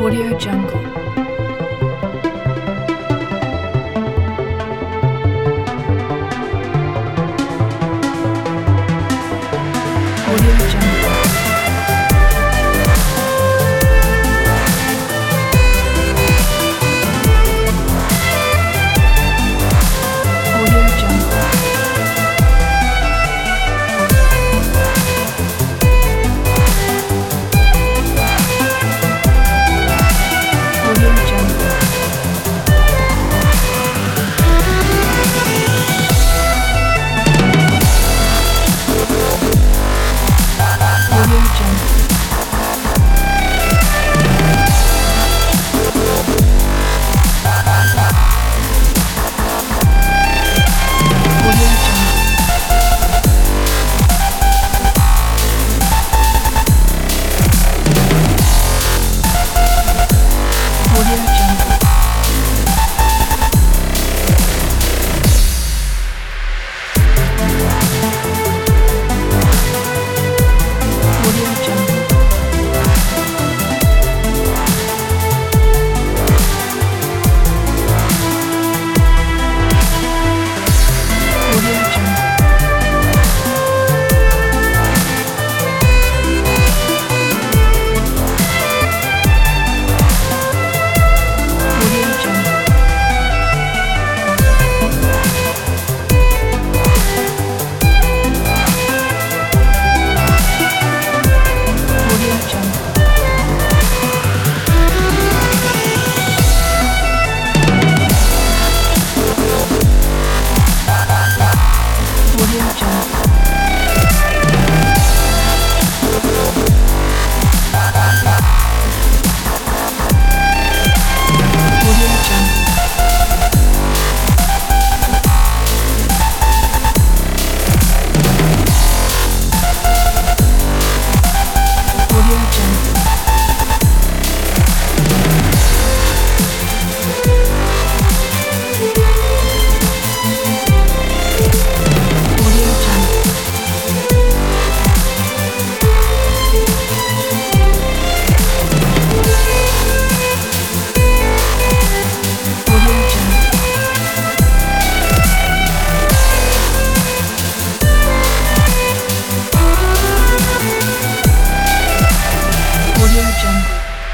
Audio Jungle. Audio Jungle. Audio Jungle. Audio Jungle. Audio Jungle. Audio Jungle. Audio Jungle. Audio Jungle. Audio Jungle. Audio Jungle. Audio Jungle. Audio Jungle. Audio Jungle. Audio Jungle. Audio Jungle. Audio Jungle. Audio Jungle.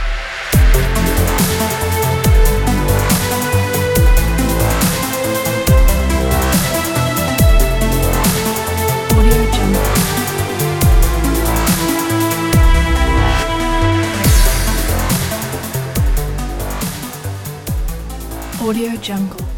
Audio Jungle. Audio Jungle.